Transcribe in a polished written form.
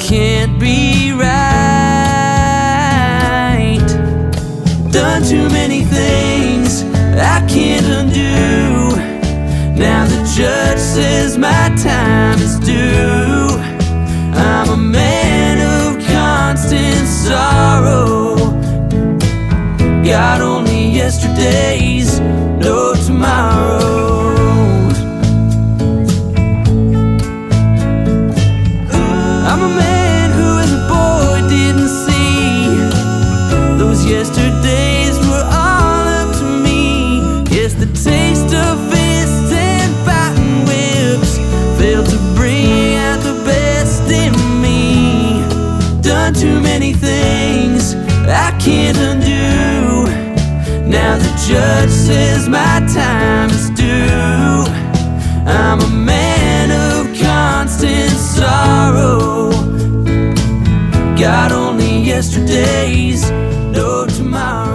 can't be right. Done too many things I can't undo. Now the judge says my time is due. I'm a man of constant sorrow. Got only yesterdays, no tomorrows. I'm a man who as a boy didn't see those yesterdays were all up to me. Yes, the taste of fists and fighting whips failed to bring out the best in me. Done too many things I can't undo. Now the judge says my time is due. I'm a man of constant sorrow. Got only yesterdays, no tomorrow.